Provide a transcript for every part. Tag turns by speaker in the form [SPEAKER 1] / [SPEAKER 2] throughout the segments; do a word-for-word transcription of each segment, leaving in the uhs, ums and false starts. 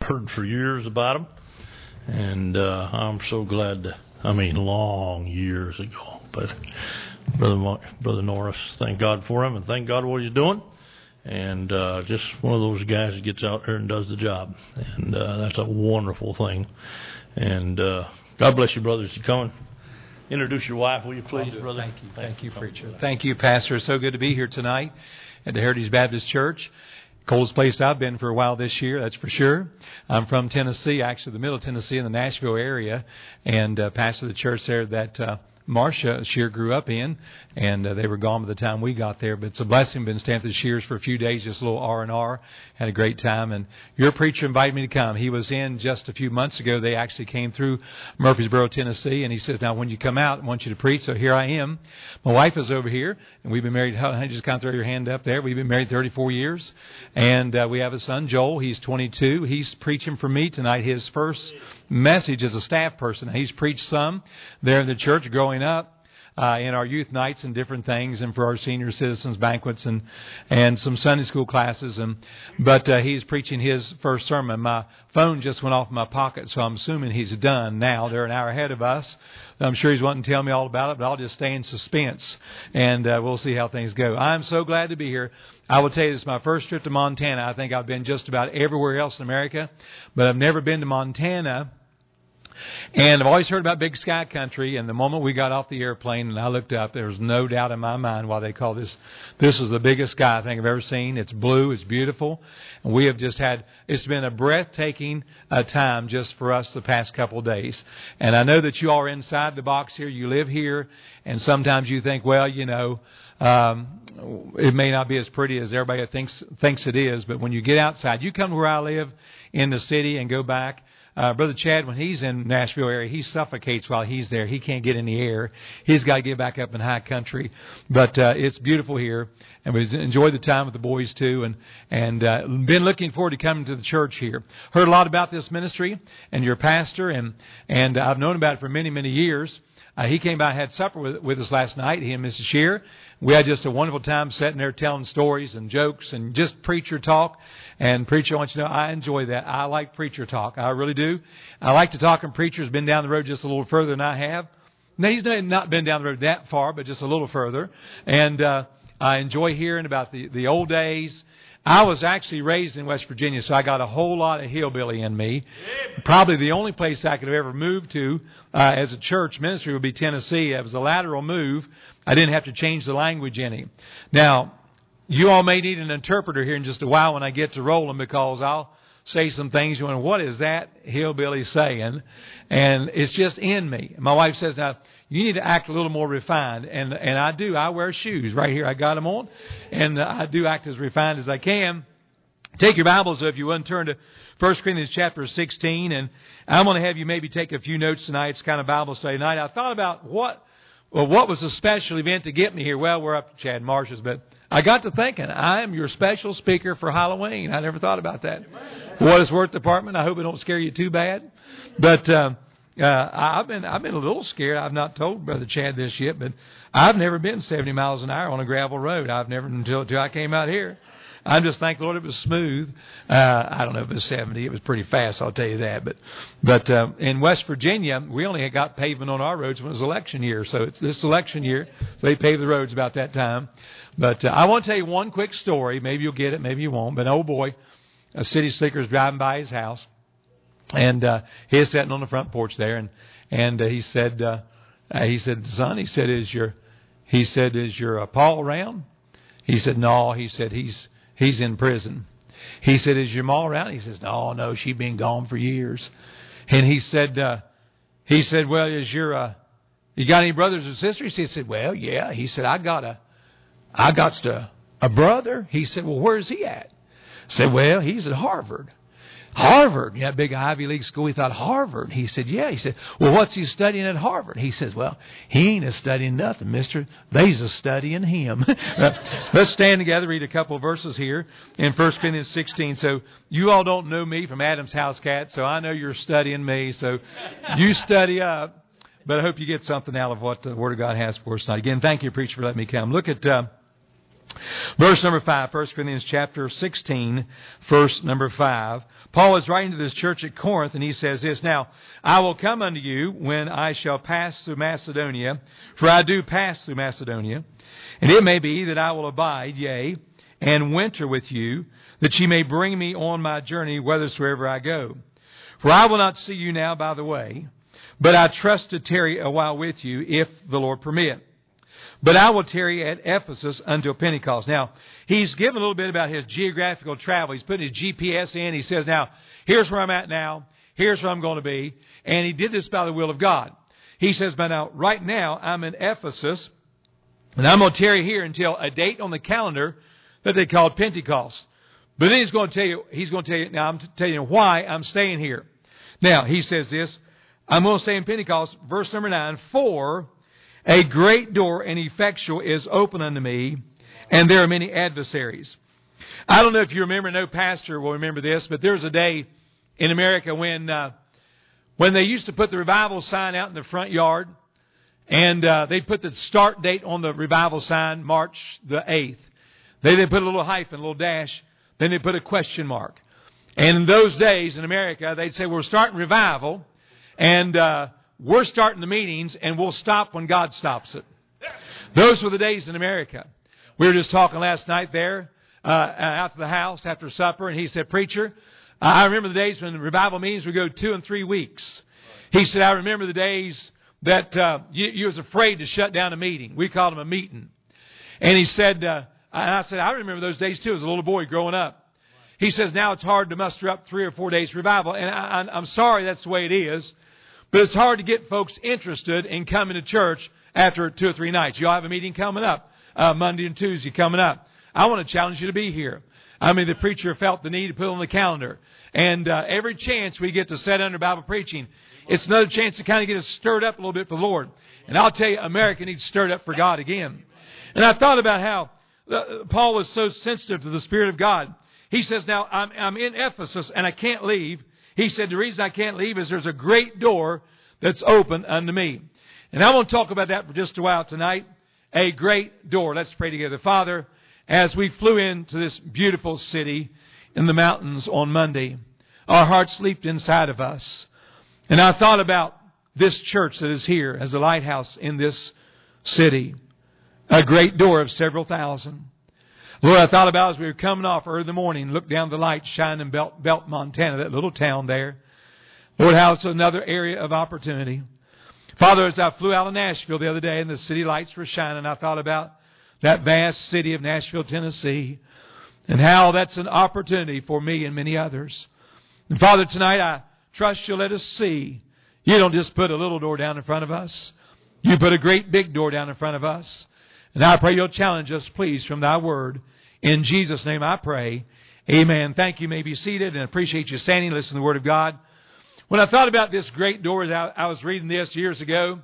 [SPEAKER 1] heard for years about him, and uh, I'm so glad to, I mean, long years ago. But Brother Mo- Brother Norris, thank God for him, and thank God what he's doing. And uh, just one of those guys that gets out there and does the job. And uh, that's a wonderful thing. And uh, God bless you, brothers. You coming? Introduce your wife, will you please, brother?
[SPEAKER 2] Thank you. Thank you, preacher. Thank you, Pastor. It's so good to be here tonight at the Heritage Baptist Church. Coldest place I've been for a while this year, that's for sure. I'm from Tennessee, actually the middle of Tennessee in the Nashville area, and uh, pastor the church there that uh, Marcia Shear grew up in, and uh, they were gone by the time we got there. But it's a blessing. Been staying at the Shears for a few days, just a little R and R. Had a great time. And your preacher invited me to come. He was in just a few months ago. They actually came through Murfreesboro, Tennessee, and he says, now when you come out, I want you to preach. So here I am. My wife is over here, and we've been married. Just kind of throw your hand up there. We've been married thirty-four years, and uh, we have a son, Joel. He's twenty-two. He's preaching for me tonight. His first message as a staff person. He's preached some there in the church growing up. Uh, in our youth nights and different things, and for our senior citizens banquets and and some Sunday school classes. And but uh, he's preaching his first sermon. My phone just went off in my pocket, so I'm assuming he's done now. They're an hour ahead of us. I'm sure he's wanting to tell me all about it, but I'll just stay in suspense, and uh, we'll see how things go. I'm so glad to be here. I will tell you, this is my first trip to Montana. I think I've been just about everywhere else in America, but I've never been to Montana. And I've always heard about Big Sky Country, and the moment we got off the airplane and I looked up, there was no doubt in my mind why they call this, this is the biggest sky I think I've ever seen. It's blue, it's beautiful, and we have just had, it's been a breathtaking uh, time just for us the past couple of days. And I know that you all are inside the box here, you live here, and sometimes you think, well, you know, um, it may not be as pretty as everybody thinks, thinks it is, but when you get outside, you come to where I live in the city and go back. Uh, Brother Chad, when he's in Nashville area, he suffocates while he's there. He can't get in the air. He's got to get back up in high country. But uh, it's beautiful here, and we've enjoyed the time with the boys too, and and uh, been looking forward to coming to the church here. Heard a lot about this ministry and your pastor, and and I've known about it for many many years. Uh, he came by and had supper with, with us last night, he and Missus Shear. We had just a wonderful time sitting there telling stories and jokes and just preacher talk. And preacher, I want you to know, I enjoy that. I like preacher talk. I really do. I like to talk, and preacher's been down the road just a little further than I have. Now, he's not been down the road that far, but just a little further. And uh, I enjoy hearing about the, the old days. I was actually raised in West Virginia, so I got a whole lot of hillbilly in me. Probably the only place I could have ever moved to uh, as a church ministry would be Tennessee. It was a lateral move. I didn't have to change the language any. Now, you all may need an interpreter here in just a while when I get to rolling, because I'll say some things. You wonder, what is that hillbilly saying? And it's just in me. My wife says, now, you need to act a little more refined. And and I do. I wear shoes right here. I got them on. And I do act as refined as I can. Take your Bibles, if you wouldn't, turn to First Corinthians chapter sixteen. And I'm going to have you maybe take a few notes tonight. It's kind of Bible study night. I thought about what, well, what was the special event to get me here? Well, we're up to Chad Marsh's, but I got to thinking, I am your special speaker for Halloween. I never thought about that. For what it's worth, department, I hope it don't scare you too bad. But uh, uh, I've been I've been a little scared. I've not told Brother Chad this yet, but I've never been seventy miles an hour on a gravel road. I've never until, until I came out here. I'm just thankful, Lord, it was smooth. Uh, I don't know if it was seventy. It was pretty fast, I'll tell you that. But but uh, in West Virginia, we only had got pavement on our roads when it was election year. So it's this election year, so they paved the roads about that time. But uh, I want to tell you one quick story. Maybe you'll get it, maybe you won't. But an old boy, a city slicker, is driving by his house, and uh, he was sitting on the front porch there, and and uh, he said, uh, uh, he said, son, he said, is your, he said, is your uh, Paul around? He said, no. He said, he's he's in prison. He said, is your ma around? He says, no, no, she's been gone for years. And he said, uh, he said, well, is your, uh, you got any brothers or sisters? He said, well, yeah. He said, I got a. I got a, a brother. He said, well, where's he at? I said, well, he's at Harvard. Harvard, you know, that big Ivy League school. He thought, Harvard. He said, yeah. He said, well, what's he studying at Harvard? He says, well, he ain't a studying nothing, mister. They's a studying him. Let's stand together, read a couple of verses here in First Corinthians sixteen. So you all don't know me from Adam's House Cat, so I know you're studying me. So you study up. But I hope you get something out of what the Word of God has for us tonight. Again, thank you, preacher, for letting me come. Look at uh, Verse number five, First Corinthians chapter sixteen, verse number five. Paul is writing to this church at Corinth, and he says this, Now, I will come unto you when I shall pass through Macedonia, for I do pass through Macedonia. And it may be that I will abide, yea, and winter with you, that ye may bring me on my journey whithersoever I go. For I will not see you now by the way, but I trust to tarry a while with you, if the Lord permit. But I will tarry at Ephesus until Pentecost. Now, he's given a little bit about his geographical travel. He's putting his G P S in. He says, now, here's where I'm at now. Here's where I'm going to be. And he did this by the will of God. He says, but now, right now, I'm in Ephesus, and I'm going to tarry here until a date on the calendar that they called Pentecost. But then he's going to tell you, he's going to tell you, now I'm telling you why I'm staying here. Now, he says this, I'm going to say in Pentecost, verse number nine, For a great door and effectual is open unto me, and there are many adversaries. I don't know if you remember, no pastor will remember this, but there was a day in America when uh, when they used to put the revival sign out in the front yard, and uh, they'd put the start date on the revival sign, March the eighth. They they put a little hyphen, a little dash, then they put a question mark. And in those days in America, they'd say, we're starting revival, and uh, we're starting the meetings, and we'll stop when God stops it. Those were the days in America. We were just talking last night there, uh, out to the house after supper, and he said, Preacher, I remember the days when the revival meetings would go two and three weeks. He said, I remember the days that uh, you, you was afraid to shut down a meeting. We called them a meeting. And he said, uh, and I said, I remember those days too as a little boy growing up. He says, now it's hard to muster up three or four days revival. And I, I'm sorry that's the way it is. But it's hard to get folks interested in coming to church after two or three nights. You'll have a meeting coming up, uh, Monday and Tuesday coming up. I want to challenge you to be here. I mean, the preacher felt the need to put it on the calendar. And uh, every chance we get to sit under Bible preaching, it's another chance to kind of get us stirred up a little bit for the Lord. And I'll tell you, America needs stirred up for God again. And I thought about how uh, Paul was so sensitive to the Spirit of God. He says, now, I'm, I'm in Ephesus and I can't leave. He said, the reason I can't leave is there's a great door that's open unto me. And I want to talk about that for just a while tonight. A great door. Let's pray together. Father, as we flew into this beautiful city in the mountains on Monday, our hearts leaped inside of us. And I thought about this church that is here as a lighthouse in this city. A great door of several thousand. Lord, I thought about as we were coming off early in the morning, looked down the light shining in Belt, Belt, Montana, that little town there. Lord, how it's another area of opportunity. Father, as I flew out of Nashville the other day and the city lights were shining, I thought about that vast city of Nashville, Tennessee, and how that's an opportunity for me and many others. And Father, tonight I trust you'll let us see. You don't just put a little door down in front of us. You put a great big door down in front of us. And I pray you'll challenge us, please, from thy word. In Jesus' name I pray. Amen. Thank you. You may be seated, and appreciate you standing. Listen to the word of God. When I thought about this great door, as I, I was reading this years ago,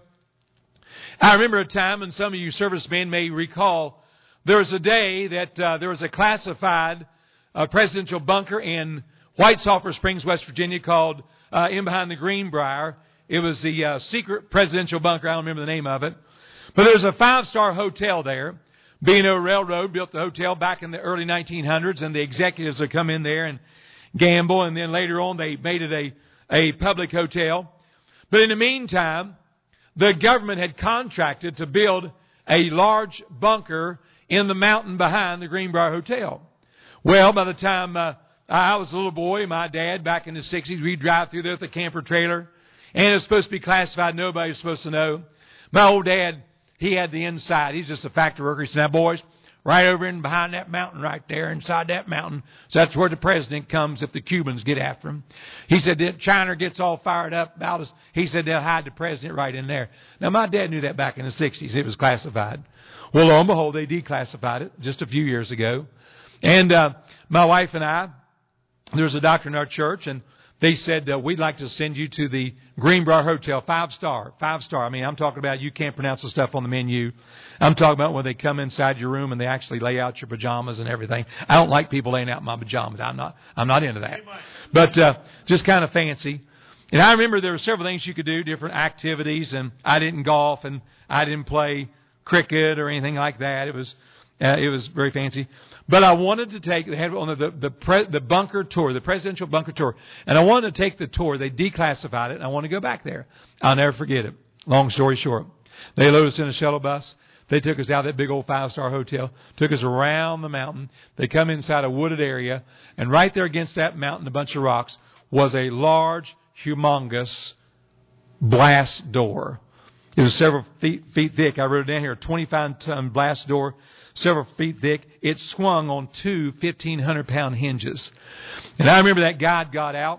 [SPEAKER 2] I remember a time, and some of you servicemen may recall, there was a day that uh, there was a classified uh, presidential bunker in White Sulphur Springs, West Virginia, called uh, in behind the Greenbrier. It was the uh, secret presidential bunker. I don't remember the name of it. But there was a five-star hotel there. B and O Railroad built the hotel back in the early nineteen hundreds, and the executives would come in there and gamble, and then later on they made it a, a public hotel. But in the meantime, the government had contracted to build a large bunker in the mountain behind the Greenbrier Hotel. Well, by the time uh, I was a little boy, my dad, back in the sixties, we'd drive through there with a camper trailer, and it was supposed to be classified. Nobody was supposed to know. My old dad, he had the inside. He's just a factory worker. He said, now, boys, right over in behind that mountain right there, inside that mountain, so that's where the president comes if the Cubans get after him. He said, if China gets all fired up about us, he said they'll hide the president right in there. Now, my dad knew that back in the sixties. It was classified. Well, lo and behold, they declassified it just a few years ago. And uh, my wife and I, there was a doctor in our church, and they said, uh, we'd like to send you to the Greenbrier Hotel, five star, five star. I mean, I'm talking about you can't pronounce the stuff on the menu. I'm talking about when they come inside your room and they actually lay out your pajamas and everything. I don't like people laying out my pajamas. I'm not, I'm not into that. But uh, just kind of fancy. And I remember there were several things you could do, different activities, and I didn't golf and I didn't play cricket or anything like that. It was Uh, it was very fancy. But I wanted to take, they had on the, the, the, pre, the bunker tour, the presidential bunker tour. And I wanted to take the tour. They declassified it, and I want to go back there. I'll never forget it. Long story short. They loaded us in a shuttle bus. They took us out of that big old five-star hotel, took us around the mountain. They come inside a wooded area, and right there against that mountain, a bunch of rocks, was a large, humongous blast door. It was several feet, feet thick. I wrote it down here, a twenty-five ton blast door, several feet thick. It swung on two fifteen hundred pound hinges. And I remember that guide got out,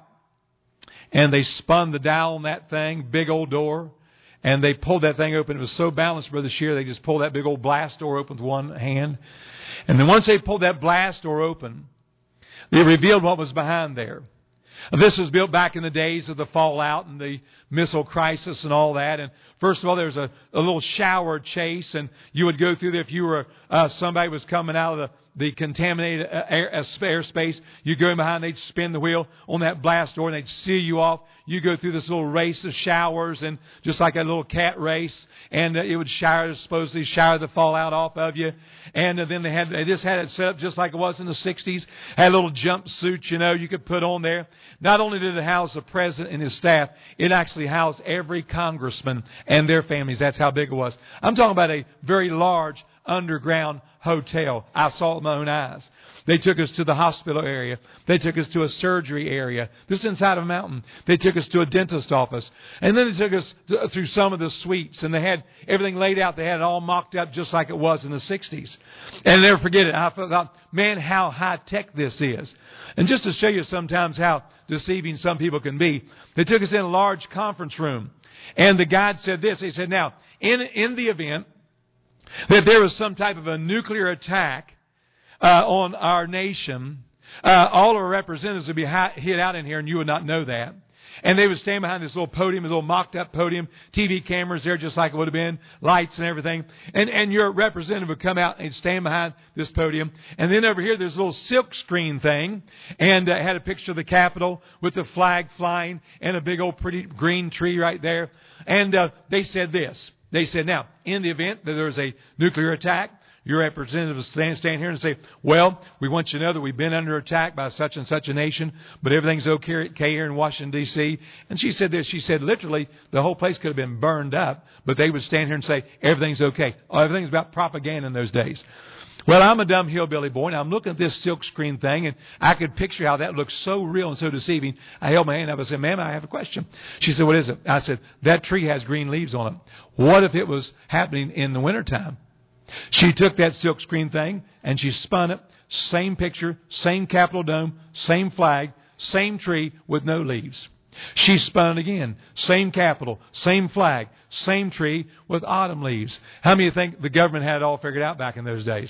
[SPEAKER 2] and they spun the dial on that thing, big old door. And they pulled that thing open. It was so balanced, Brother Shear, they just pulled that big old blast door open with one hand. And then once they pulled that blast door open, they revealed what was behind there. This was built back in the days of the fallout and the missile crisis and all that. And first of all, there was a, a little shower chase, and you would go through there if you were uh, somebody was coming out of the the contaminated air, airspace. You go in behind, they'd spin the wheel on that blast door, and they'd seal you off. You go through this little race of showers, and just like a little cat race, and uh, it would shower, supposedly shower the fallout off of you. And uh, then they had, they just had it set up just like it was in the sixties. Had a little jumpsuit, you know, you could put on there. Not only did it house the president and his staff, it actually housed every congressman and their families. That's how big it was. I'm talking about a very large underground hotel. I saw it with my own eyes. They took us to the hospital area. They took us to a surgery area. This is inside of a mountain. They took us to a dentist office. And then they took us to, through some of the suites. And they had everything laid out. They had it all mocked up just like it was in the sixties. And I'll never forget it. I thought, man, how high-tech this is. And just to show you sometimes how deceiving some people can be, they took us in a large conference room. And the guide said this. He said, now, in, in the event that there was some type of a nuclear attack uh, on our nation, uh, all our representatives would be hid out in here, and you would not know that. And they would stand behind this little podium, this little mocked-up podium, T V cameras there just like it would have been, lights and everything. And, and your representative would come out and stand behind this podium. And then over here, there's a little silk screen thing, and uh, had a picture of the Capitol with the flag flying and a big old pretty green tree right there. And uh, they said this. They said, now, in the event that there's a nuclear attack, your representative will stand, stand here and say, well, we want you to know that we've been under attack by such and such a nation, but everything's okay here in Washington, D C And she said this. She said, literally, the whole place could have been burned up, but they would stand here and say, everything's okay. Oh, everything's about propaganda in those days. Well, I'm a dumb hillbilly boy, and I'm looking at this silk screen thing, and I could picture how that looks so real and so deceiving. I held my hand up and said, ma'am, I have a question. She said, what is it? I said, that tree has green leaves on it. What if it was happening in the wintertime? She took that silk screen thing, and she spun it. Same picture, same Capitol dome, same flag, same tree with no leaves. She spun it again. Same Capitol, same flag, same tree with autumn leaves. How many of you think the government had it all figured out back in those days?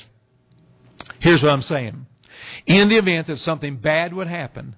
[SPEAKER 2] Here's what I'm saying. In the event that something bad would happen,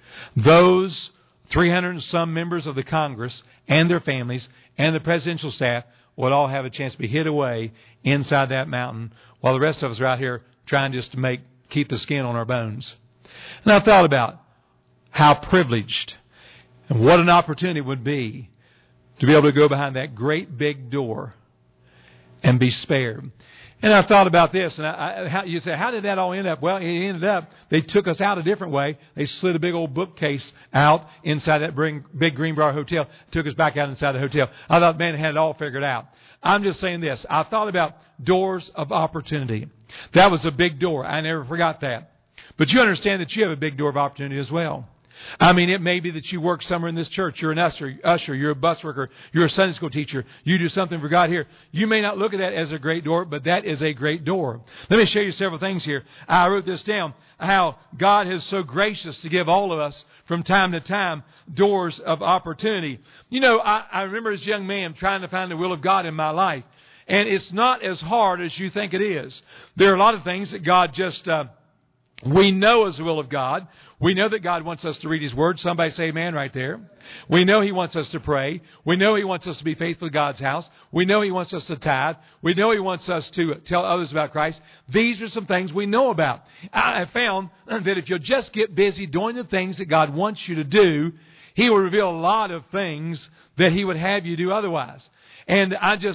[SPEAKER 2] those three hundred and some members of the Congress and their families and the presidential staff would all have a chance to be hid away inside that mountain while the rest of us are out here trying just to make keep the skin on our bones. And I thought about how privileged and what an opportunity it would be to be able to go behind that great big door and be spared. And I thought about this, and I, I, how, you say, how did that all end up? Well, it ended up, they took us out a different way. They slid a big old bookcase out inside that big Greenbrier hotel, took us back out inside the hotel. I thought, man, I had it all figured out. I'm just saying this. I thought about doors of opportunity. That was a big door. I never forgot that. But you understand that you have a big door of opportunity as well. I mean, it may be that you work somewhere in this church. You're an usher, usher, you're a bus worker, you're a Sunday school teacher. You do something for God here. You may not look at that as a great door, but that is a great door. Let me show you several things here. I wrote this down, how God is so gracious to give all of us from time to time doors of opportunity. You know, I, I remember as a young man trying to find the will of God in my life. And it's not as hard as you think it is. There are a lot of things that God just, uh, we know is the will of God. We know that God wants us to read His Word. Somebody say amen right there. We know He wants us to pray. We know He wants us to be faithful to God's house. We know He wants us to tithe. We know He wants us to tell others about Christ. These are some things we know about. I found that if you'll just get busy doing the things that God wants you to do, He will reveal a lot of things that He would have you do otherwise. And I just...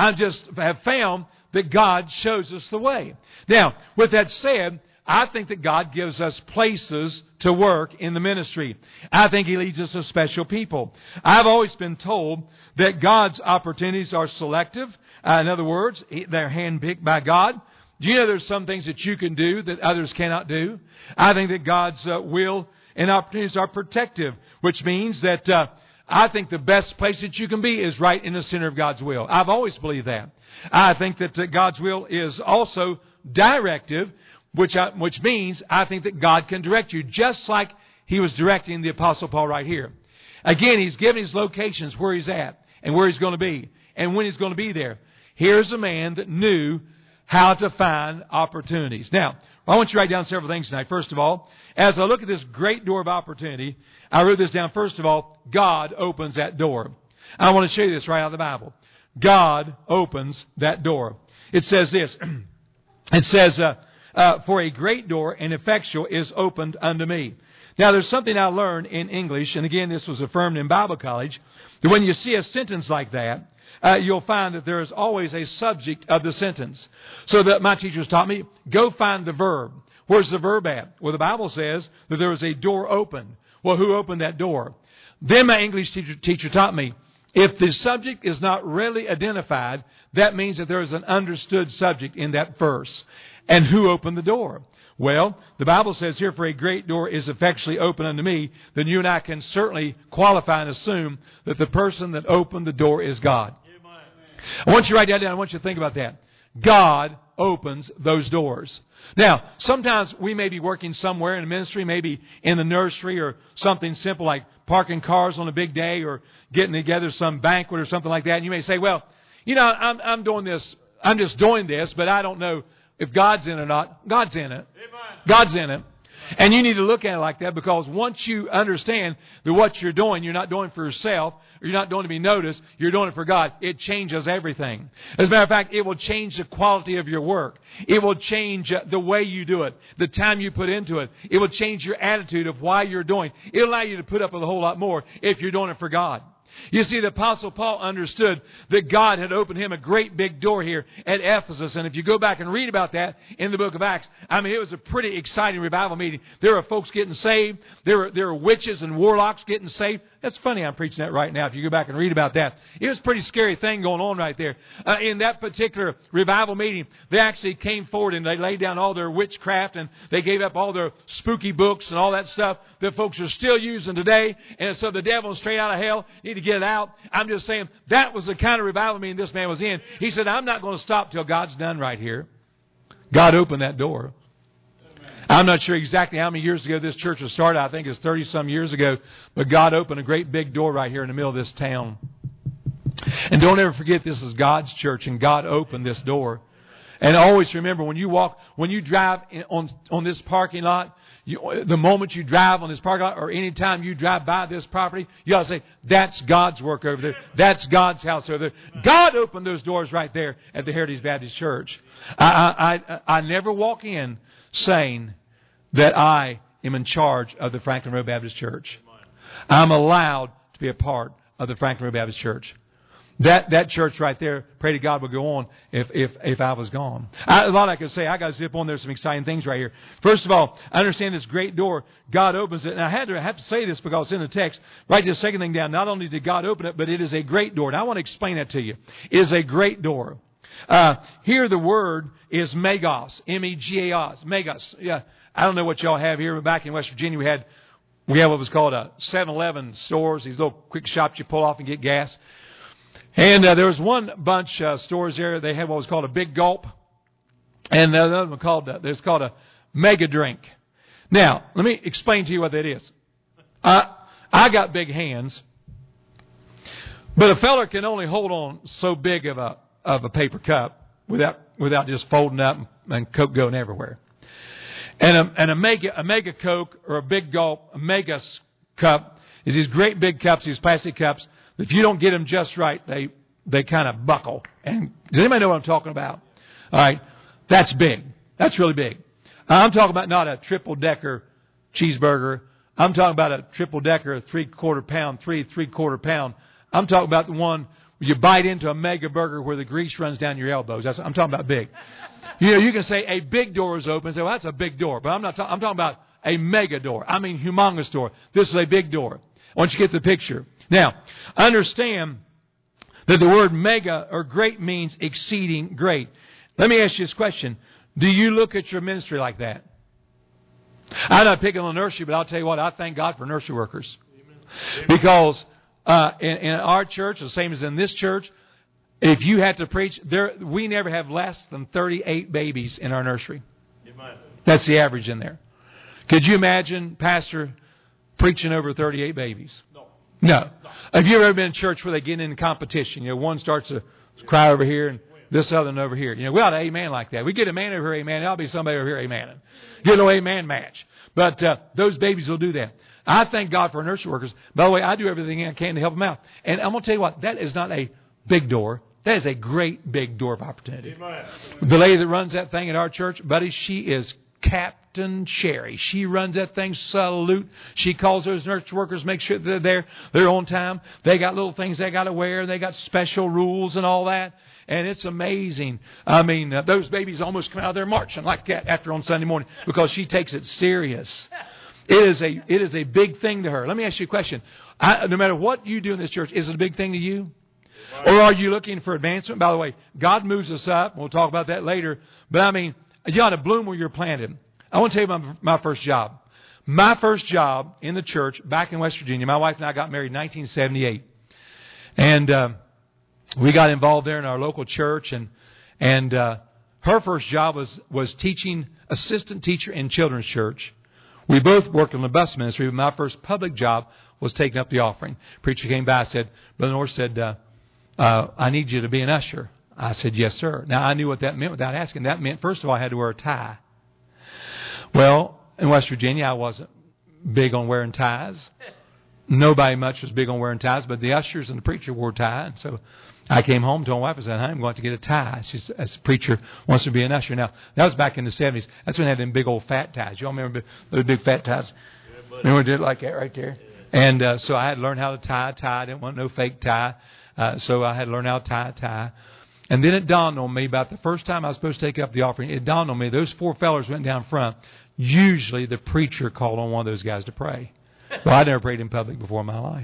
[SPEAKER 2] I just have found that God shows us the way. Now, with that said, I think that God gives us places to work in the ministry. I think He leads us to special people. I've always been told that God's opportunities are selective. Uh, in other words, they're handpicked by God. Do you know there's some things that you can do that others cannot do? I think that God's uh, will and opportunities are protective, which means that uh, I think the best place that you can be is right in the center of God's will. I've always believed that. I think that uh, God's will is also directive, which I, which means I think that God can direct you, just like He was directing the Apostle Paul right here. Again, he's given his locations where he's at and where he's going to be and when he's going to be there. Here's a man that knew how to find opportunities. Now, I want you to write down several things tonight. First of all, as I look at this great door of opportunity, I wrote this down. First of all, God opens that door. I want to show you this right out of the Bible. God opens that door. It says this. It says, uh, uh, for a great door and effectual is opened unto me. Now, there's something I learned in English, and again, this was affirmed in Bible college, that when you see a sentence like that, uh, you'll find that there is always a subject of the sentence. So that my teachers taught me, go find the verb. Where's the verb at? Well, the Bible says that there was a door open. Well, who opened that door? Then my English teacher, teacher taught me, if the subject is not readily identified, that means that there is an understood subject in that verse. And who opened the door? Well, the Bible says here, for a great door is effectually open unto me. Then you and I can certainly qualify and assume that the person that opened the door is God. Amen. I want you to write that down. I want you to think about that. God opens those doors. Now, sometimes we may be working somewhere in a ministry, maybe in the nursery or something simple like parking cars on a big day or getting together some banquet or something like that. And you may say, well, you know, I'm, I'm doing this. I'm just doing this, but I don't know if God's in it or not. God's in it. God's in it. And you need to look at it like that, because once you understand that what you're doing, you're not doing for yourself, or you're not doing to be noticed, you're doing it for God, it changes everything. As a matter of fact, it will change the quality of your work. It will change the way you do it, the time you put into it. It will change your attitude of why you're doing. It'll allow you to put up with a whole lot more if you're doing it for God. You see, the Apostle Paul understood that God had opened him a great big door here at Ephesus. And if you go back and read about that in the book of Acts, I mean, it was a pretty exciting revival meeting. There were folks getting saved. There were, there were witches and warlocks getting saved. That's funny, I'm preaching that right now. If you go back and read about that, it was a pretty scary thing going on right there. Uh, in that particular revival meeting, they actually came forward and they laid down all their witchcraft and they gave up all their spooky books and all that stuff that folks are still using today. And so the devil is straight out of hell. You need to get it out. I'm just saying that was the kind of revival meeting this man was in. He said, I'm not going to stop till God's done right here. God opened that door. I'm not sure exactly how many years ago this church was started. I think it was thirty-some years ago. But God opened a great big door right here in the middle of this town. And don't ever forget, this is God's church, and God opened this door. And always remember, when you walk, when you drive in, on, on this parking lot, you, the moment you drive on this parking lot, or any time you drive by this property, you ought to say, that's God's work over there. That's God's house over there. God opened those doors right there at the Heritage Baptist Church. I, I, I, I never walk in saying that I am in charge of the Franklin Road Baptist Church. I'm allowed to be a part of the Franklin Road Baptist Church. That that church right there, pray to God, would go on if if if I was gone. I, a lot I could say. I got to zip on. There's some exciting things right here. First of all, I understand this great door. God opens it, and I had to I have to say this because it's in the text. Write this second thing down. Not only did God open it, but it is a great door. Now I want to explain that to you. It is a great door. Uh, here the word is megos, M E G A S, megos. Yeah, I don't know what y'all have here, but back in West Virginia we had we had what was called a seven eleven stores, these little quick shops you pull off and get gas. And uh, there was one bunch of uh, stores there. They had what was called a Big Gulp, and the other one called uh, there's called a Mega Drink. Now, let me explain to you what that is. Uh, I got big hands, but a feller can only hold on so big of a of a paper cup without without just folding up and, and Coke going everywhere. And a, and a mega a mega Coke or a Big Gulp, a mega cup is these great big cups, these plastic cups. If you don't get them just right, they they kind of buckle. And does anybody know what I'm talking about? All right, that's big. That's really big. I'm talking about not a triple decker cheeseburger. I'm talking about a triple decker, three quarter pound, three three quarter pound. I'm talking about the one you bite into a mega burger where the grease runs down your elbows. That's, I'm talking about big. You know, you can say a big door is open. Say, well, that's a big door. But I'm not. Ta- I'm talking about a mega door. I mean, humongous door. This is a big door. I want you to get the picture. Now, understand that the word mega or great means exceeding great. Let me ask you this question. Do you look at your ministry like that? I'm not picking on nursery, but I'll tell you what, I thank God for nursery workers. Amen. Because uh, in, in our church, the same as in this church, if you had to preach, there we never have less than thirty-eight babies in our nursery. Amen. That's the average in there. Could you imagine, Pastor, preaching over thirty-eight babies? No. No. no. Have you ever been in church where they get in competition? You know, one starts to cry over here and this other one over here. You know, we ought to amen like that. We get a man over here, amen. There'll be somebody over here, amening. Get a little amen match. But uh, those babies will do that. I thank God for nursery workers. By the way, I do everything I can to help them out. And I'm going to tell you what, that is not a big door. That is a great big door of opportunity. Amen. The lady that runs that thing at our church, buddy, she is Captain Sherry. She runs that thing salute. She calls those nursery workers, make sure they're there, they're on time. They got little things they got to wear. They got special rules and all that. And it's amazing. I mean, uh, those babies almost come out there marching like that after on Sunday morning because she takes it serious. It is a it is a big thing to her. Let me ask you a question. I, no matter what you do in this church, is it a big thing to you? Or are you looking for advancement? By the way, God moves us up. We'll talk about that later. But I mean, you ought to bloom where you're planted. I want to tell you about my first job. My first job in the church back in West Virginia, my wife and I got married in nineteen seventy-eight. And uh, we got involved there in our local church. And and uh, her first job was, was teaching, assistant teacher in children's church. We both worked in the bus ministry, but my first public job was taking up the offering. Preacher came by and said, Brother North said, uh, uh, I need you to be an usher. I said, yes, sir. Now, I knew what that meant without asking. That meant, first of all, I had to wear a tie. Well, in West Virginia, I wasn't big on wearing ties. Nobody much was big on wearing ties, but the ushers and the preacher wore tie. And so I came home, told my wife, I said, I'm going to get a tie. She said, as a preacher wants to be an usher. Now, that was back in the seventies. That's when they had them big old fat ties. You all remember those big fat ties? Yeah, remember we did it like that right there? Yeah. And uh, so I had to learn how to tie a tie. I didn't want no fake tie. Uh, so I had to learn how to tie a tie. And then it dawned on me about the first time I was supposed to take up the offering, it dawned on me, those four fellers went down front. Usually the preacher called on one of those guys to pray. Well, I never prayed in public before in my life.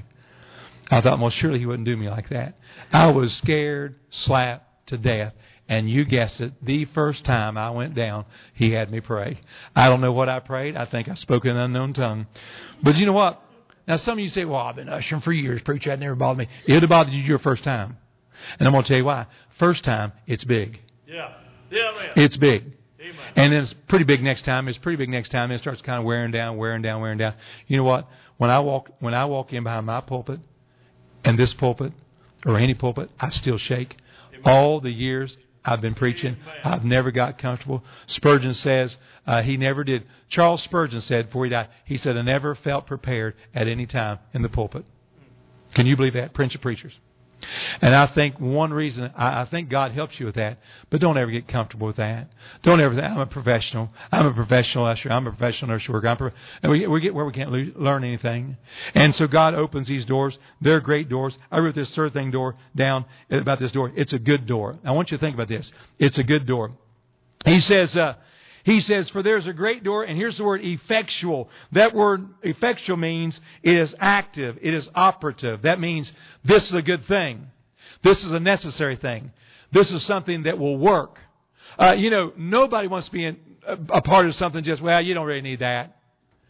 [SPEAKER 2] I thought, well, surely he wouldn't do me like that. I was scared, slapped to death. And you guessed it, the first time I went down, he had me pray. I don't know what I prayed. I think I spoke in an unknown tongue. But you know what? Now, some of you say, well, I've been ushering for years. Preacher, that never bothered me. It would have bothered you your first time. And I'm going to tell you why. First time, it's big. Yeah. Yeah, man. It's big. Amen. And then it's pretty big next time. It's pretty big next time. It starts kind of wearing down, wearing down, wearing down. You know what? When I walk, when I walk in behind my pulpit and this pulpit or any pulpit, I still shake. Amen. All the years I've been preaching, Amen. I've never got comfortable. Spurgeon says uh, he never did. Charles Spurgeon said before he died, he said, I never felt prepared at any time in the pulpit. Can you believe that? Prince of Preachers. And I think one reason, I, I think God helps you with that, but don't ever get comfortable with that. Don't ever think, I'm a professional. I'm a professional usher. I'm a professional nursery worker. I'm pro- and we, we get where we can't lo- learn anything. And so God opens these doors. They're great doors. I wrote this third thing door down about this door. It's a good door. I want you to think about this. It's a good door. He says, uh, He says, for there's a great door, and here's the word effectual. That word effectual means it is active, it is operative. That means this is a good thing. This is a necessary thing. This is something that will work. Uh, you know, nobody wants to be in, a, a part of something just, well, you don't really need that.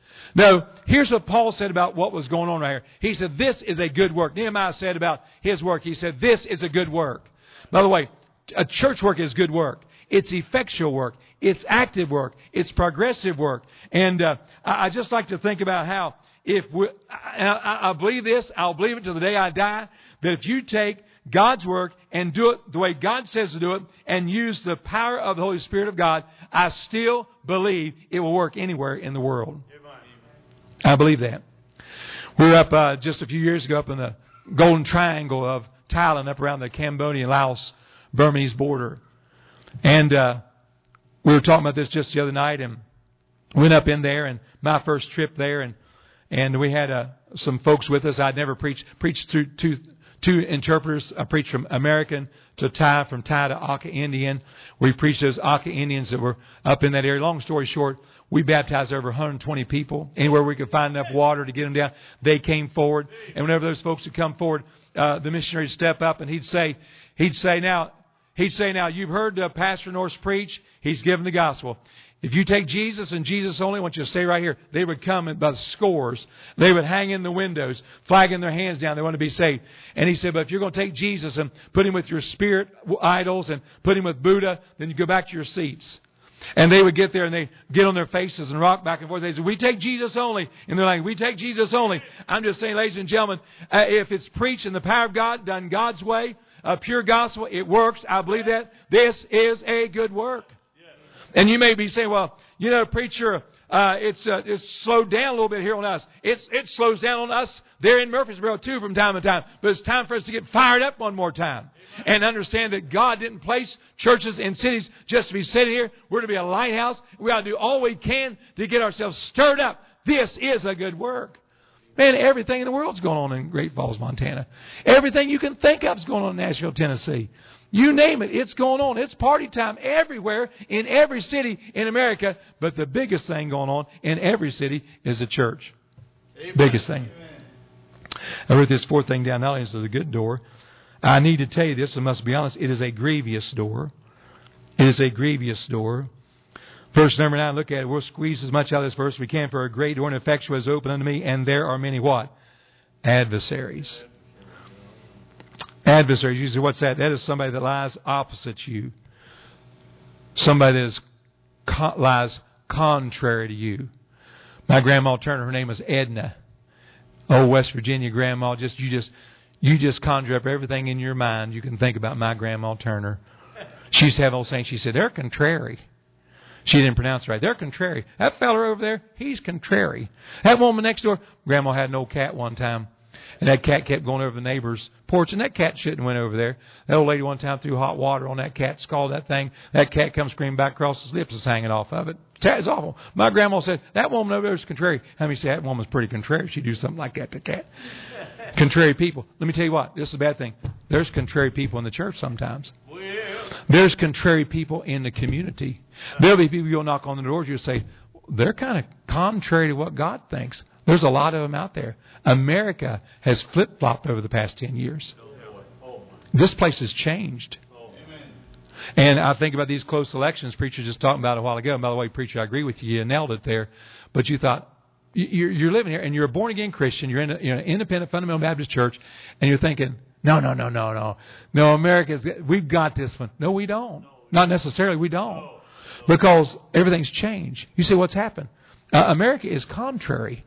[SPEAKER 2] No, here's what Paul said about what was going on right here. He said, this is a good work. Nehemiah said about his work, he said, this is a good work. By the way, a church work is good work. It's effectual work. It's active work. It's progressive work. And uh, I, I just like to think about how if we, I, I, I believe this, I'll believe it till the day I die, that if you take God's work and do it the way God says to do it and use the power of the Holy Spirit of God, I still believe it will work anywhere in the world. I believe that. We were up uh, just a few years ago up in the Golden Triangle of Thailand, up around the Cambodian, Laos, Burmese border. And uh, we were talking about this just the other night, and went up in there, and my first trip there, and and we had uh, some folks with us. I'd never preached preached through two two interpreters. I preached from American to Thai, from Thai to Aka Indian. We preached those Aka Indians that were up in that area. Long story short, we baptized over one hundred twenty people. Anywhere we could find enough water to get them down, they came forward. And whenever those folks would come forward, uh, the missionary would step up and he'd say, he'd say, now, he'd say, now, you've heard uh, Pastor Norris preach. He's given the gospel. If you take Jesus and Jesus only, I want you to stay right here. They would come by the scores. They would hang in the windows, flagging their hands down. They want to be saved. And he said, but if you're going to take Jesus and put him with your spirit idols and put him with Buddha, then you go back to your seats. And they would get there and they get on their faces and rock back and forth. They said, we take Jesus only. And they're like, we take Jesus only. I'm just saying, ladies and gentlemen, uh, if it's preached in the power of God, done God's way, a pure gospel, it works. I believe that. This is a good work. And you may be saying, well, you know, preacher, uh, it's uh, it's slowed down a little bit here on us. It's It slows down on us there in Murfreesboro, too, from time to time. But it's time for us to get fired up one more time. And understand that God didn't place churches in cities just to be sitting here. We're to be a lighthouse. We ought to do all we can to get ourselves stirred up. This is a good work. Man, everything in the world's going on in Great Falls, Montana. Everything you can think of is going on in Nashville, Tennessee. You name it, it's going on. It's party time everywhere in every city in America. But the biggest thing going on in every city is a church. Amen. Biggest thing. Amen. I wrote this fourth thing down. Not only is it a good door, I need to tell you this, I must be honest, it is a grievous door. It is a grievous door. Verse number nine, look at it. We'll squeeze as much out of this verse as we can. For a great door and effectual is open unto me, and there are many what? Adversaries. Adversaries. You say, what's that? That is somebody that lies opposite you. Somebody that is, co- lies contrary to you. My grandma Turner, her name was Edna. Oh, West Virginia grandma. Just you just you just conjure up everything in your mind you can think about my grandma Turner. She used to have old saying. She said, they're contrary. She didn't pronounce it right. They're contrary. That fella over there, he's contrary. That woman next door, grandma had an old cat one time. And that cat kept going over the neighbor's porch, and that cat shouldn't have went over there. That old lady one time threw hot water on that cat, scalded that thing. That cat comes screaming back across his lips is hanging off of it. It's awful. My grandma said, that woman over there is contrary. How many say that woman's pretty contrary? She'd do something like that to a cat. Contrary people. Let me tell you what. This is a bad thing. There's contrary people in the church sometimes. There's contrary people in the community. There'll be people you'll knock on the doors, you'll say, they're kind of contrary to what God thinks. There's a lot of them out there. America has flip-flopped over the past ten years. This place has changed. And I think about these close elections. Preacher just talking about it a while ago. And by the way, preacher, I agree with you. You nailed it there. But you thought, you're, you're living here and you're a born-again Christian. You're in a, you're an independent fundamental Baptist church. And you're thinking, no, no, no, no, no. No, America's, we've got this one. No, we don't. Not necessarily. We don't. Because everything's changed. You say, what's happened? Uh, America is contrary.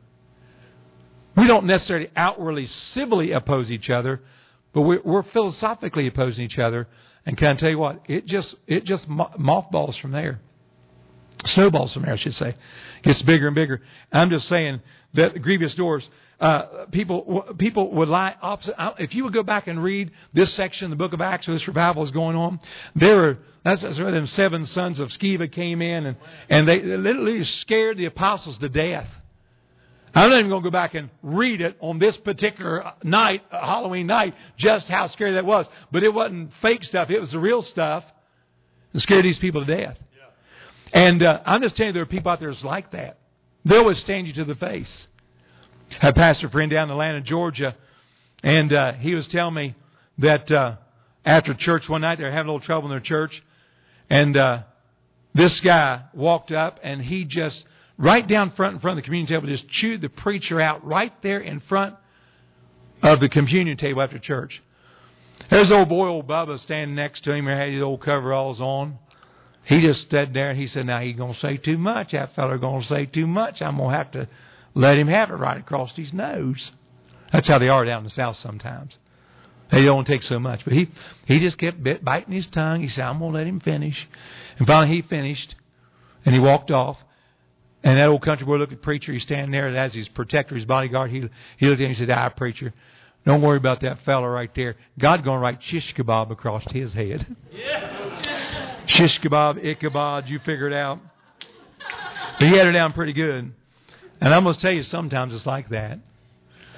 [SPEAKER 2] We don't necessarily outwardly civilly oppose each other, but we're, we're philosophically opposing each other. And can I tell you what? It just it just mothballs from there. Snowballs from there, I should say. Gets bigger and bigger. I'm just saying that the grievous doors, uh, people people would lie opposite. If you would go back and read this section, the book of Acts, where this revival is going on, there were, that's, that's where them seven sons of Sceva came in, and, and they literally scared the apostles to death. I'm not even going to go back and read it on this particular night, Halloween night, just how scary that was. But it wasn't fake stuff. It was the real stuff that scared these people to death. Yeah. And uh, I'm just telling you, there are people out there that's like that. They'll withstand you to the face. I had a pastor friend down in Atlanta, Georgia, and uh, he was telling me that uh, after church one night, they were having a little trouble in their church. And uh, this guy walked up, and he just... right down front in front of the communion table, just chewed the preacher out right there in front of the communion table after church. There's old boy, old Bubba, standing next to him. He had his old coveralls on. He just stood there and he said, now he's going to say too much. That feller going to say too much. I'm going to have to let him have it right across his nose. That's how they are down in the South sometimes. They don't take so much. But he, he just kept bit, biting his tongue. He said, I'm going to let him finish. And finally he finished and he walked off. And that old country boy looked at the preacher. He's standing there as his protector, his bodyguard. He, he looked at him and he said, ah, preacher, don't worry about that fella right there. God's going to write shish kebab across his head. Yeah. Shish kebab, Ichabod, you figure it out. But he had it down pretty good. And I'm going to tell you, sometimes it's like that.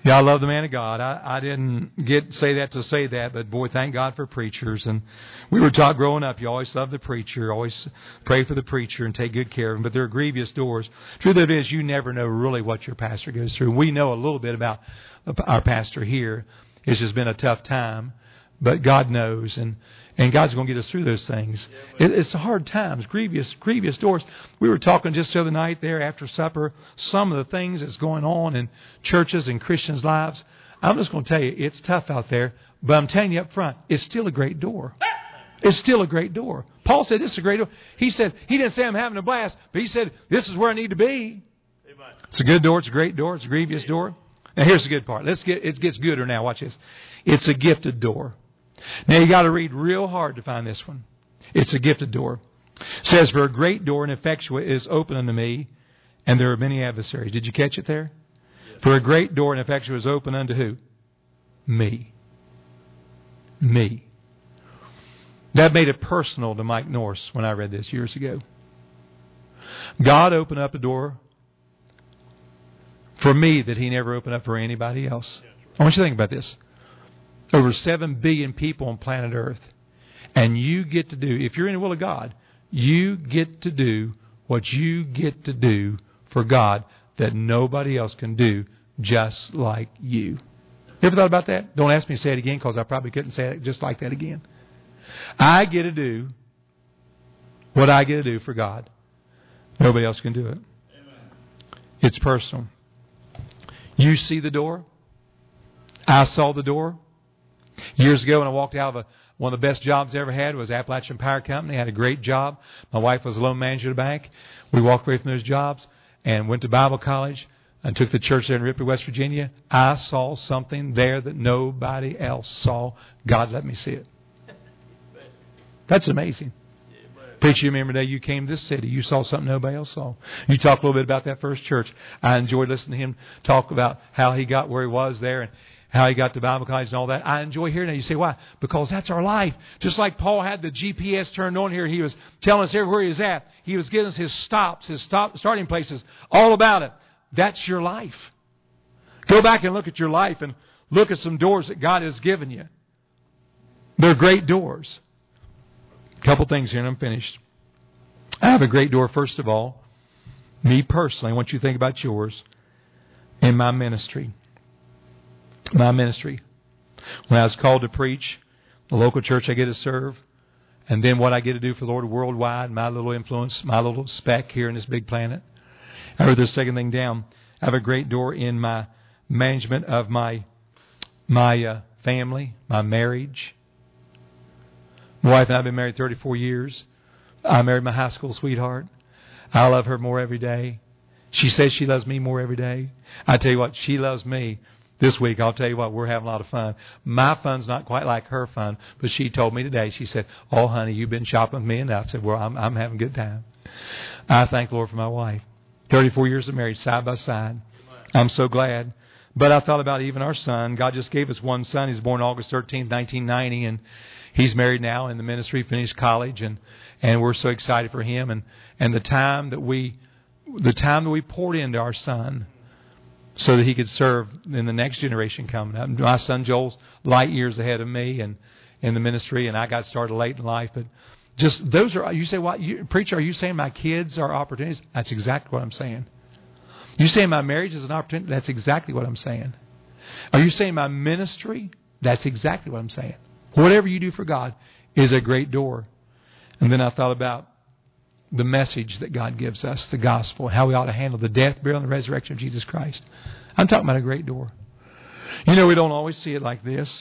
[SPEAKER 2] Yeah, I love the man of God. I, I didn't get say that to say that, but boy, thank God for preachers. And we were taught growing up, you always love the preacher, always pray for the preacher and take good care of him. But there are grievous doors. Truth of it is, you never know really what your pastor goes through. We know a little bit about our pastor here. It's just been a tough time, but God knows, and and God's going to get us through those things. It, it's hard times, grievous, grievous doors. We were talking just the other night there after supper, some of the things that's going on in churches and Christians' lives. I'm just going to tell you, it's tough out there, but I'm telling you up front, it's still a great door. It's still a great door. Paul said, this is a great door. He said, he didn't say I'm having a blast, but he said, this is where I need to be. Amen. It's a good door. It's a great door. It's a grievous door. Now here's the good part. Let's get, it gets gooder now. Watch this. It's a gifted door. Now you got to read real hard to find this one. It's a gifted door. It says, for a great door and effectual is open unto me, and there are many adversaries. Did you catch it there? Yes. For a great door and effectual is open unto who? Me. Me. That made it personal to Mike Norris when I read this years ago. God opened up a door for me that He never opened up for anybody else. I want you to think about this. Over seven billion people on planet Earth. And you get to do, if you're in the will of God, you get to do what you get to do for God that nobody else can do just like you. You ever thought about that? Don't ask me to say it again, because I probably couldn't say it just like that again. I get to do what I get to do for God. Nobody else can do it. Amen. It's personal. You see the door. I saw the door. Years ago when I walked out of a, one of the best jobs I ever had was Appalachian Power Company. I had a great job. My wife was a loan manager at a bank. We walked away from those jobs and went to Bible college and took the church there in Ripley, West Virginia. I saw something there that nobody else saw. God let me see it. That's amazing. Preacher, you remember the day you came to this city, you saw something nobody else saw. You talked a little bit about that first church. I enjoyed listening to him talk about how he got where he was there and how he got to Bible college and all that. I enjoy hearing that. You say, why? Because that's our life. Just like Paul had the G P S turned on here, he was telling us everywhere he was at. He was giving us his stops, his stop, starting places, all about it. That's your life. Go back and look at your life and look at some doors that God has given you. They're great doors. A couple things here and I'm finished. I have a great door, first of all. Me personally, I want you to think about yours. In my ministry. My ministry. When I was called to preach, the local church I get to serve, and then what I get to do for the Lord worldwide, my little influence, my little speck here in this big planet. I wrote this second thing down. I have a great door in my management of my my uh, family, my marriage. My wife and I have been married thirty-four years. I married my high school sweetheart. I love her more every day. She says she loves me more every day. I tell you what, she loves me. This week, I'll tell you what, we're having a lot of fun. My fun's not quite like her fun, but she told me today, she said, oh, honey, you've been shopping with me enough. I said, well, I'm, I'm having a good time. I thank the Lord for my wife. thirty-four years of marriage, side by side. I'm so glad. But I thought about even our son. God just gave us one son. He was born August thirteenth, nineteen ninety, and he's married now in the ministry, finished college, and, and we're so excited for him. And, and the time that we, the time that we poured into our son, so that he could serve in the next generation coming up. My son Joel's light years ahead of me and in the ministry, and I got started late in life. But just those are, you say, what, you, preacher, are you saying my kids are opportunities? That's exactly what I'm saying. You saying my marriage is an opportunity? That's exactly what I'm saying. Are you saying my ministry? That's exactly what I'm saying. Whatever you do for God is a great door. And then I thought about the message that God gives us, the gospel, how we ought to handle the death, burial, and the resurrection of Jesus Christ. I'm talking about a great door. You know, we don't always see it like this.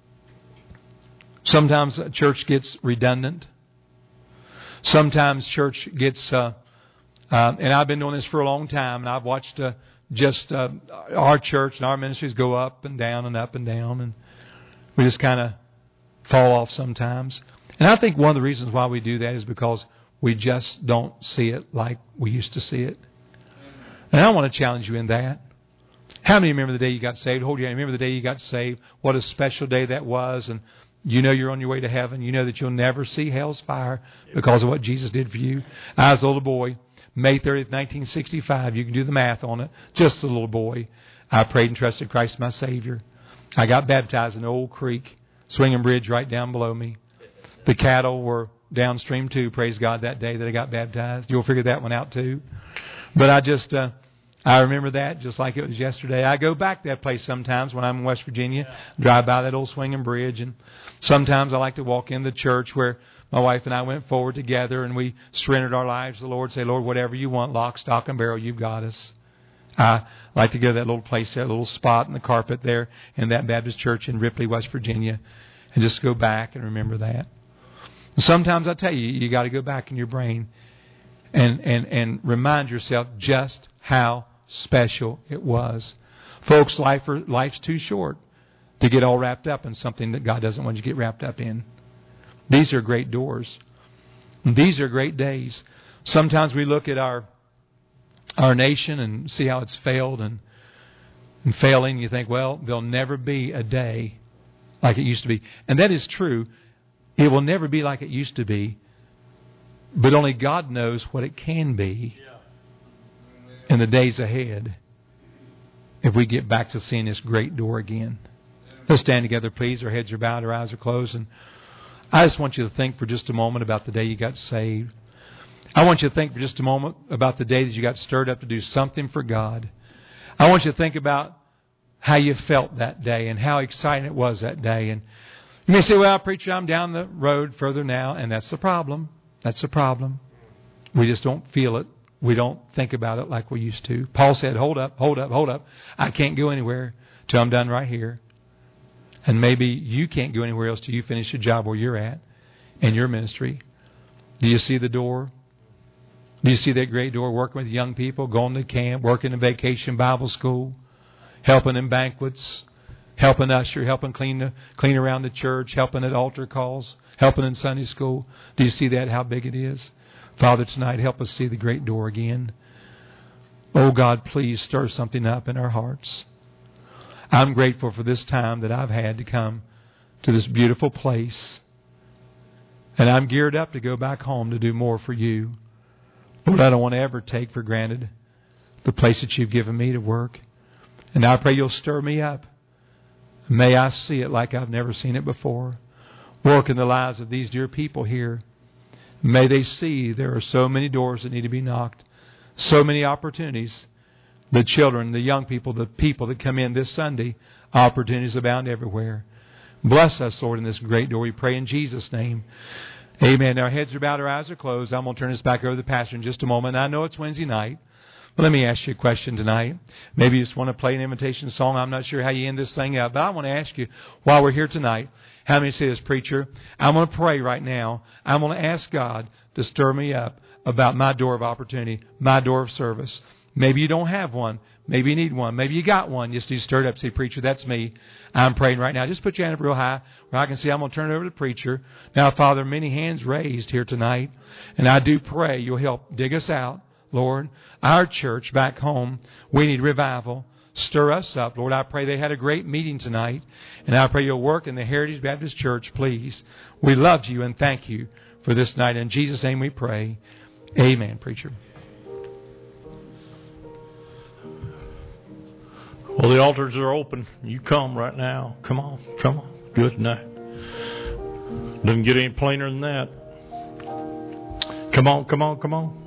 [SPEAKER 2] Sometimes a church gets redundant. Sometimes church gets, uh, uh, and I've been doing this for a long time, and I've watched uh, just uh, our church and our ministries go up and down and up and down, and we just kind of fall off sometimes. And I think one of the reasons why we do that is because we just don't see it like we used to see it. And I want to challenge you in that. How many remember the day you got saved? Hold your hand. Remember the day you got saved? What a special day that was. And you know you're on your way to heaven. You know that you'll never see hell's fire because of what Jesus did for you. I was a little boy. May thirtieth, nineteen sixty-five. You can do the math on it. Just a little boy. I prayed and trusted Christ my Savior. I got baptized in Old Creek, Swinging Bridge right down below me. The cattle were downstream too, praise God, that day that I got baptized. You'll figure that one out too. But I just, uh, I remember that just like it was yesterday. I go back to that place sometimes when I'm in West Virginia, drive by that old Swinging Bridge, and sometimes I like to walk in the church where my wife and I went forward together and we surrendered our lives to the Lord, say, Lord, whatever you want, lock, stock, and barrel, you've got us. I like to go to that little place, that little spot in the carpet there in that Baptist church in Ripley, West Virginia, and just go back and remember that. And sometimes I tell you, you got to go back in your brain and, and, and remind yourself just how special it was. Folks, life are, life's too short to get all wrapped up in something that God doesn't want you to get wrapped up in. These are great doors. And these are great days. Sometimes we look at our our nation and see how it's failed and, and failing. You think, well, there'll never be a day like it used to be. And that is true. It will never be like it used to be. But only God knows what it can be in the days ahead if we get back to seeing this great door again. Let's stand together, please. Our heads are bowed, our eyes are closed. And I just want you to think for just a moment about the day you got saved. I want you to think for just a moment about the day that you got stirred up to do something for God. I want you to think about how you felt that day and how exciting it was that day. And you may say, well, preacher, I'm down the road further now. And that's the problem. That's the problem. We just don't feel it. We don't think about it like we used to. Paul said, hold up, hold up, hold up. I can't go anywhere till I'm done right here. And maybe you can't go anywhere else till you finish the job where you're at in your ministry. Do you see the door? Do you see that great door, working with young people, going to camp, working in vacation Bible school, helping in banquets, helping usher, helping clean the, clean around the church, helping at altar calls, helping in Sunday school? Do you see that, how big it is? Father, tonight, help us see the great door again. Oh, God, please stir something up in our hearts. I'm grateful for this time that I've had to come to this beautiful place. And I'm geared up to go back home to do more for you. Lord, I don't want to ever take for granted the place that you've given me to work. And I pray you'll stir me up. May I see it like I've never seen it before. Work in the lives of these dear people here. May they see there are so many doors that need to be knocked. So many opportunities. The children, the young people, the people that come in this Sunday, opportunities abound everywhere. Bless us, Lord, in this great door. We pray in Jesus' name. Amen. Our heads are bowed, our eyes are closed. I'm going to turn this back over to the pastor in just a moment. I know it's Wednesday night, but let me ask you a question tonight. Maybe you just want to play an invitation song. I'm not sure how you end this thing up, but I want to ask you, while we're here tonight, how many say this, preacher? I'm going to pray right now. I'm going to ask God to stir me up about my door of opportunity, my door of service. Maybe you don't have one. Maybe you need one. Maybe you got one. Just you stirred up. Say, preacher, that's me. I'm praying right now. Just put your hand up real high where I can see. I'm going to turn it over to the preacher. Now, Father, many hands raised here tonight. And I do pray you'll help dig us out, Lord. Our church back home, we need revival. Stir us up, Lord. I pray they had a great meeting tonight. And I pray you'll work in the Heritage Baptist Church, please. We love you and thank you for this night. In Jesus' name we pray. Amen, preacher.
[SPEAKER 1] Well, the altars are open. You come right now. Come on. Come on. Good night. Doesn't get any plainer than that. Come on. Come on. Come on.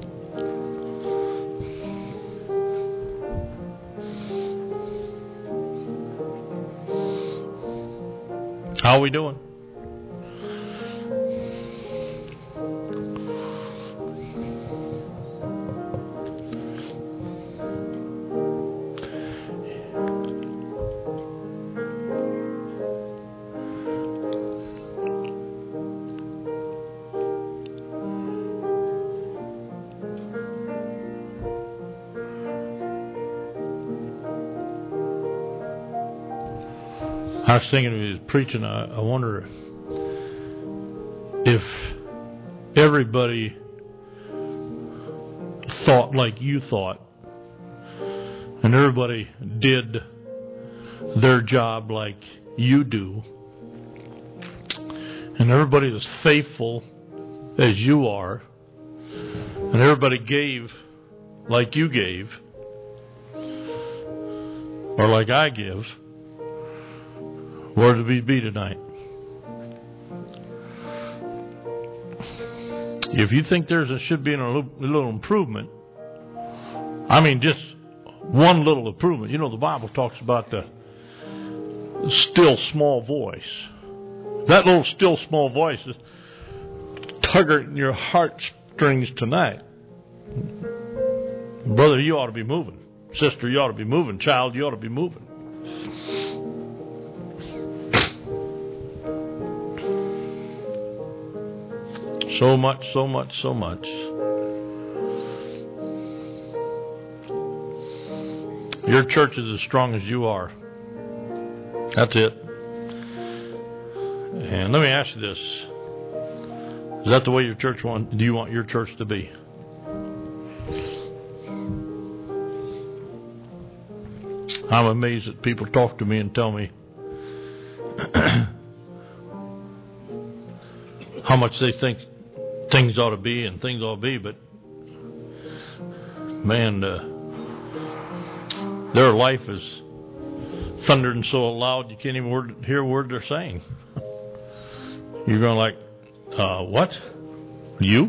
[SPEAKER 1] How are we doing? I was thinking when he was preaching, I, I wonder if everybody thought like you thought, and everybody did their job like you do, and everybody was faithful as you are, and everybody gave like you gave, or like I give, where did we be tonight? If you think there's a, should be a little, a little improvement, I mean just one little improvement. You know, the Bible talks about the still small voice. That little still small voice is tugging your heartstrings tonight. Brother, you ought to be moving. Sister, you ought to be moving. Child, you ought to be moving. So much, so much, so much. Your church is as strong as you are. That's it. And let me ask you this. Is that the way your church want? Do you want your church to be? I'm amazed that people talk to me and tell me how much they think things ought to be and things ought to be, but man, uh, their life is thundering so loud you can't even word, hear a word they're saying. You're going like, uh, what? You?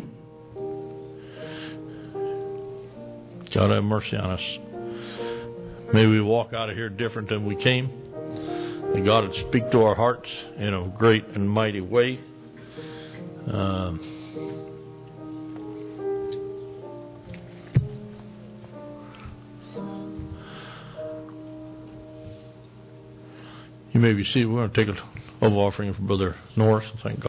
[SPEAKER 1] God have mercy on us. May we walk out of here different than we came. May God would speak to our hearts in a great and mighty way. Um, you may be seated. We're going to take a love offering from Brother Norris. Thank God.